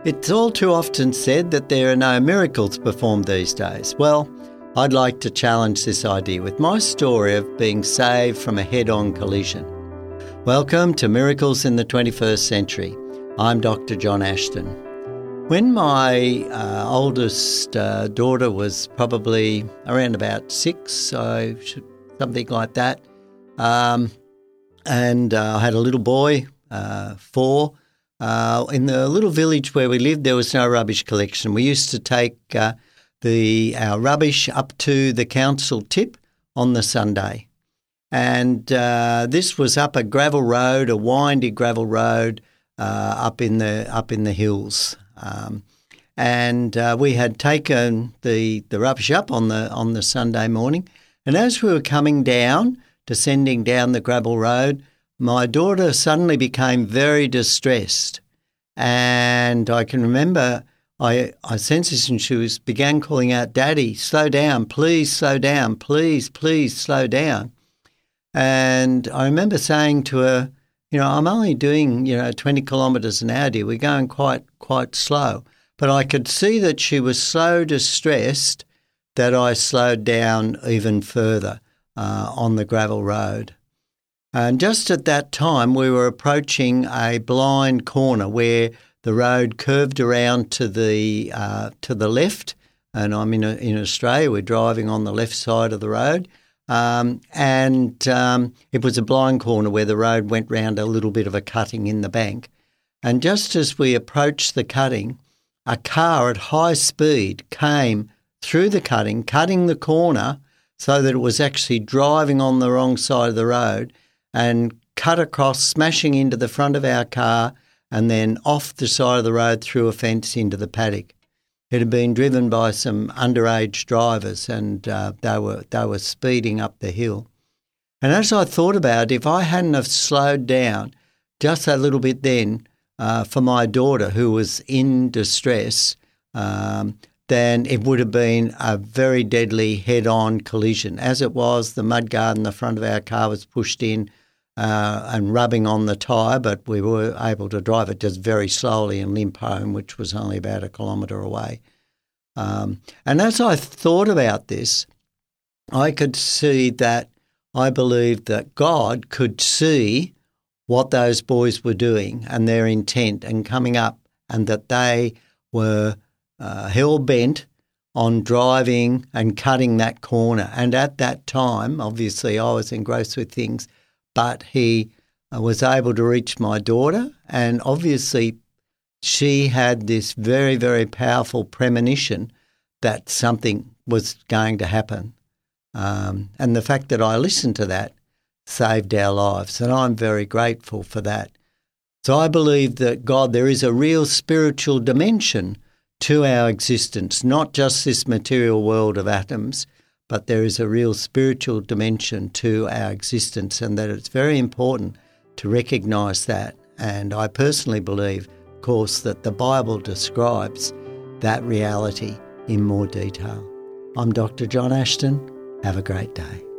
It's all too often said that there are no miracles performed these days. Well, I'd like to challenge this idea with my story of being saved from a head-on collision. Welcome to Miracles in the 21st Century. I'm Dr. John Ashton. When my oldest daughter was probably around about 6, something like that, and I had a little boy, 4. In the little village where we lived, there was no rubbish collection. We used to take our rubbish up to the council tip on the Sunday. And this was up a gravel road, a windy gravel road up in the hills. And we had taken the rubbish up on the Sunday morning. And as we were coming down, descending down the gravel road, my daughter suddenly became very distressed, and I can remember I sensed this, and she began calling out, "Daddy, slow down, please slow down, please slow down." And I remember saying to her, I'm only doing 20 kilometres an hour, dear. We're going quite slow. But I could see that she was so distressed that I slowed down even further on the gravel road. And just at that time, we were approaching a blind corner where the road curved around to the left. And I'm in Australia. We're driving on the left side of the road, and it was a blind corner where the road went round a little bit of a cutting in the bank. And just as we approached the cutting, a car at high speed came through the cutting the corner so that it was actually driving on the wrong side of the road, and cut across, smashing into the front of our car and then off the side of the road through a fence into the paddock. It had been driven by some underage drivers, and they were speeding up the hill. And as I thought about it, if I hadn't have slowed down just a little bit then for my daughter who was in distress, then it would have been a very deadly head-on collision. As it was, the mudguard in the front of our car was pushed in and rubbing on the tyre, but we were able to drive it just very slowly and limp home, which was only about a kilometre away. And as I thought about this, I could see that I believed that God could see what those boys were doing and their intent and coming up, and that they were hell-bent on driving and cutting that corner. And at that time, obviously, I was engrossed with things, but he was able to reach my daughter, and obviously she had this very, very powerful premonition that something was going to happen. And the fact that I listened to that saved our lives, and I'm very grateful for that. So I believe that there is a real spiritual dimension to our existence, not just this material world of atoms, but there is a real spiritual dimension to our existence, and that it's very important to recognise that. And I personally believe, of course, that the Bible describes that reality in more detail. I'm Dr. John Ashton. Have a great day.